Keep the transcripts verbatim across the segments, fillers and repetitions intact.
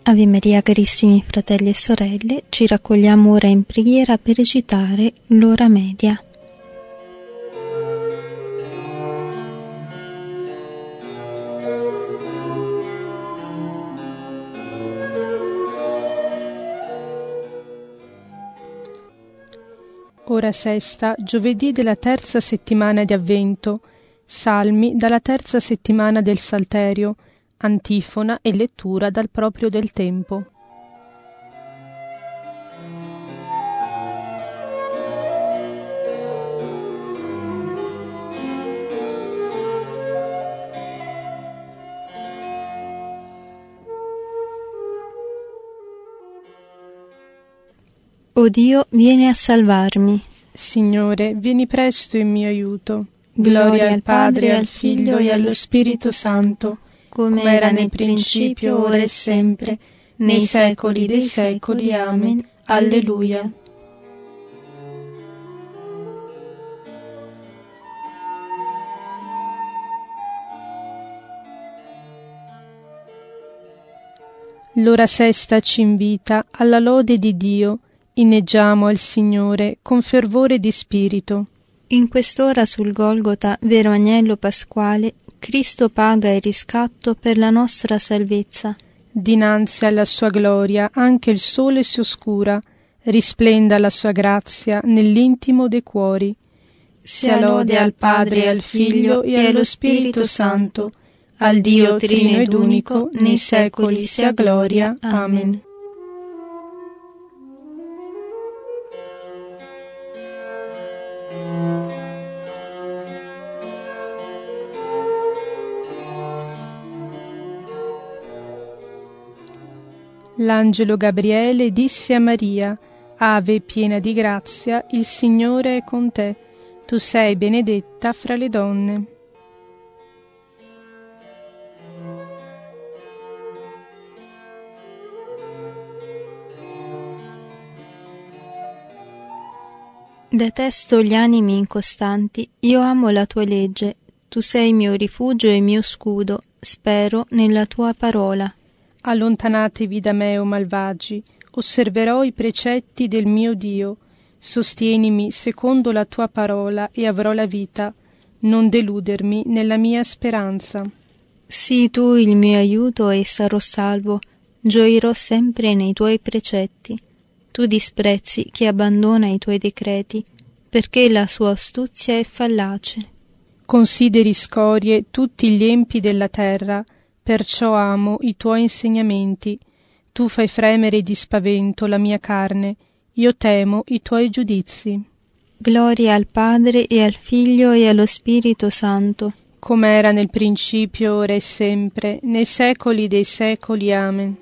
Ave Maria, carissimi fratelli e sorelle, ci raccogliamo ora in preghiera per recitare l'ora media. Ora sesta, giovedì della terza settimana di Avvento, salmi dalla terza settimana del Salterio, antifona e lettura dal proprio del tempo. O Dio, vieni a salvarmi. Signore, vieni presto in mio aiuto. Gloria, Gloria al al Padre, al Figlio e allo Spirito Santo, come era nel principio, ora e sempre, nei secoli dei secoli. Amen. Alleluia. L'ora sesta ci invita alla lode di Dio. Inneggiamo al Signore con fervore di spirito. In quest'ora sul Golgota, vero agnello pasquale, Cristo paga il riscatto per la nostra salvezza. Dinanzi alla sua gloria anche il sole si oscura, risplenda la sua grazia nell'intimo dei cuori. Sia lode al Padre, al Figlio e allo Spirito Santo, al Dio trino ed unico, nei secoli sia gloria. Amen. L'angelo Gabriele disse a Maria: Ave piena di grazia, il Signore è con te. Tu sei benedetta fra le donne. Detesto gli animi incostanti, io amo la tua legge. Tu sei mio rifugio e mio scudo, spero nella tua parola. Allontanatevi da me, o malvagi, osserverò i precetti del mio Dio. Sostienimi secondo la tua parola e avrò la vita. Non deludermi nella mia speranza. Sii tu il mio aiuto e sarò salvo. Gioirò sempre nei tuoi precetti. Tu disprezzi chi abbandona i tuoi decreti, perché la sua astuzia è fallace. Consideri scorie tutti gli empi della terra, perciò amo i tuoi insegnamenti. Tu fai fremere di spavento la mia carne, io temo i tuoi giudizi. Gloria al Padre e al Figlio e allo Spirito Santo, come era nel principio, ora e sempre, nei secoli dei secoli. Amen.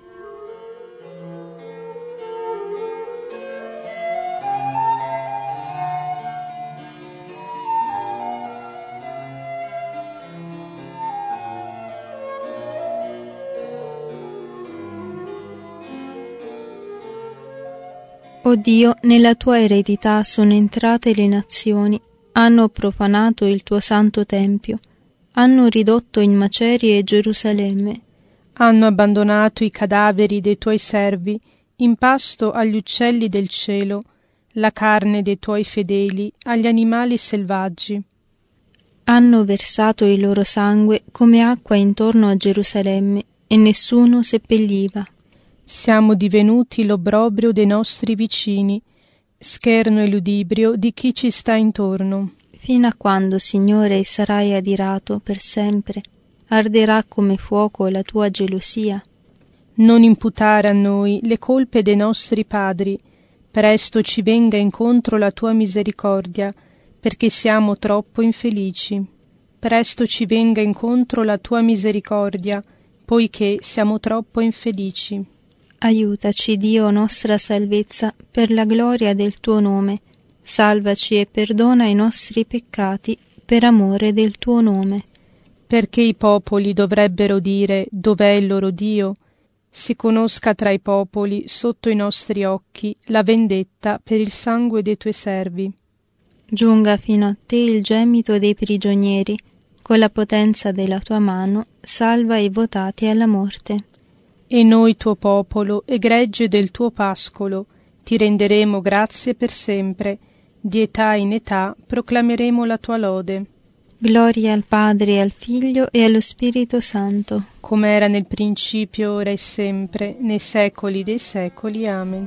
O Dio, nella tua eredità sono entrate le nazioni, hanno profanato il tuo santo tempio, hanno ridotto in macerie Gerusalemme. Hanno abbandonato i cadaveri dei tuoi servi in pasto agli uccelli del cielo, la carne dei tuoi fedeli agli animali selvaggi. Hanno versato il loro sangue come acqua intorno a Gerusalemme e nessuno seppelliva. Siamo divenuti l'obbrobrio dei nostri vicini, scherno e ludibrio di chi ci sta intorno. Fino a quando, Signore, sarai adirato per sempre? Arderà come fuoco la tua gelosia? Non imputare a noi le colpe dei nostri padri, presto ci venga incontro la tua misericordia, perché siamo troppo infelici. Presto ci venga incontro la tua misericordia, poiché siamo troppo infelici. Aiutaci, Dio nostra salvezza, per la gloria del tuo nome. Salvaci e perdona i nostri peccati, per amore del tuo nome. Perché i popoli dovrebbero dire: dov'è il loro Dio? Si conosca tra i popoli, sotto i nostri occhi, la vendetta per il sangue dei tuoi servi. Giunga fino a te il gemito dei prigionieri, con la potenza della tua mano, salva i votati alla morte. E noi tuo popolo e gregge del tuo pascolo ti renderemo grazie per sempre, di età in età proclameremo la tua lode. Gloria al Padre, al Figlio e allo Spirito Santo, come era nel principio, ora e sempre, nei secoli dei secoli. Amen.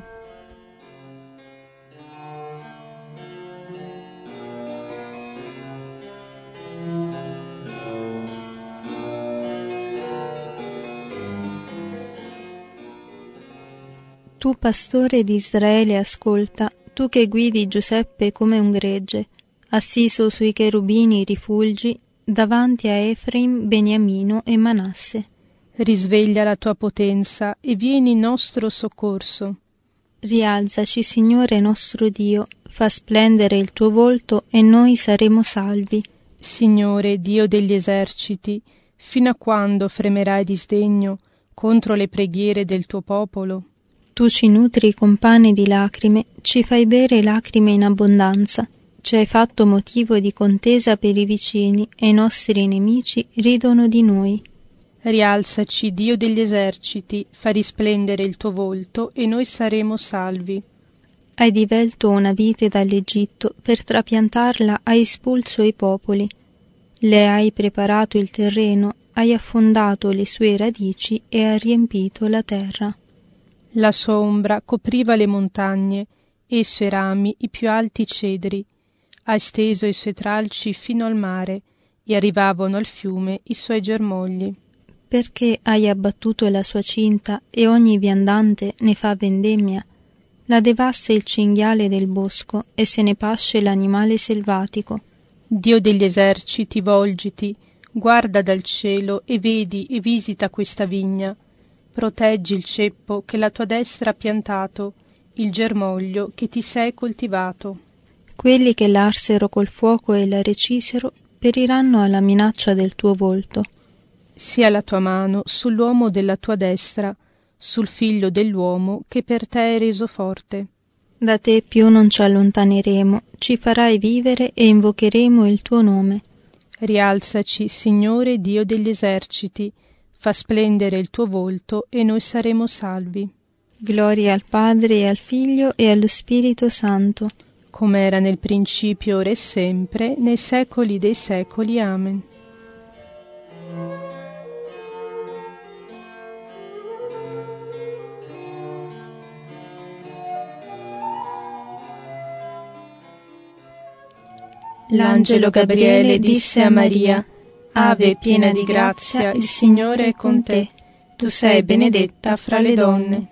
Tu, pastore di Israele, ascolta, tu che guidi Giuseppe come un gregge, assiso sui cherubini rifulgi, davanti a Efraim, Beniamino e Manasse. Risveglia la tua potenza e vieni in nostro soccorso. Rialzaci, Signore nostro Dio, fa splendere il tuo volto e noi saremo salvi. Signore, Dio degli eserciti, fino a quando fremerai di sdegno contro le preghiere del tuo popolo? Tu ci nutri con pane di lacrime, ci fai bere lacrime in abbondanza. Ci hai fatto motivo di contesa per i vicini e i nostri nemici ridono di noi. Rialzaci, Dio degli eserciti, fa risplendere il tuo volto e noi saremo salvi. Hai divelto una vite dall'Egitto, per trapiantarla hai espulso i popoli. Le hai preparato il terreno, hai affondato le sue radici e hai riempito la terra. La sua ombra copriva le montagne e i suoi rami i più alti cedri. Ha steso i suoi tralci fino al mare e arrivavano al fiume i suoi germogli. Perché hai abbattuto la sua cinta e ogni viandante ne fa vendemmia? La devassa il cinghiale del bosco e se ne pasce l'animale selvatico. Dio degli eserciti, volgiti, guarda dal cielo e vedi e visita questa vigna. Proteggi il ceppo che la tua destra ha piantato, il germoglio che ti sei coltivato. Quelli che l'arsero col fuoco e la recisero periranno alla minaccia del tuo volto. Sia la tua mano sull'uomo della tua destra, sul figlio dell'uomo che per te è reso forte. Da te più non ci allontaneremo, ci farai vivere e invocheremo il tuo nome. Rialzaci, Signore Dio degli eserciti, fa splendere il tuo volto e noi saremo salvi. Gloria al Padre e al Figlio e allo Spirito Santo, come era nel principio, ora e sempre, nei secoli dei secoli. Amen. L'angelo Gabriele disse a Maria: Ave piena di grazia, il Signore è con te. Tu sei benedetta fra le donne.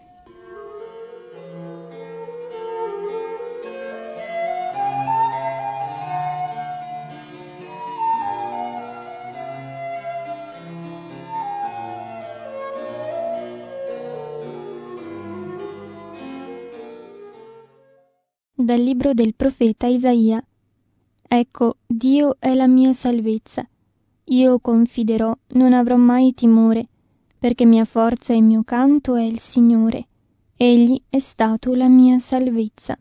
Dal libro del profeta Isaia. Ecco, Dio è la mia salvezza. Io confiderò, non avrò mai timore, perché mia forza e mio canto è il Signore. Egli è stato la mia salvezza.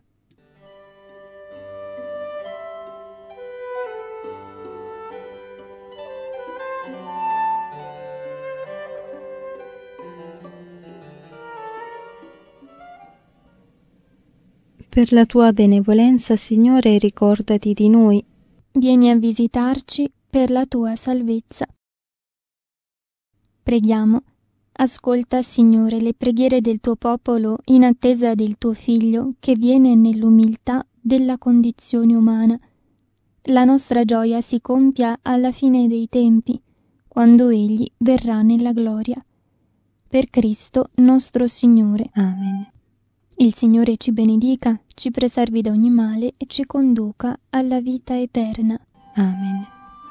Per la tua benevolenza, Signore, ricordati di noi. Vieni a visitarci per la tua salvezza. Preghiamo. Ascolta, Signore, le preghiere del tuo popolo in attesa del tuo Figlio che viene nell'umiltà della condizione umana. La nostra gioia si compia alla fine dei tempi, quando Egli verrà nella gloria. Per Cristo nostro Signore. Amen. Il Signore ci benedica, ci preservi da ogni male e ci conduca alla vita eterna. Amen.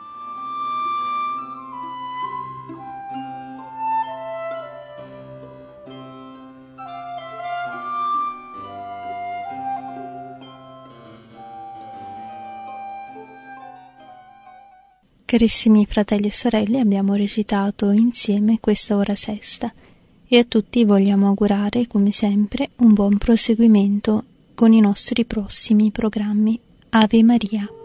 Carissimi fratelli e sorelle, abbiamo recitato insieme questa ora sesta e a tutti vogliamo augurare, come sempre, un buon proseguimento con i nostri prossimi programmi. Ave Maria.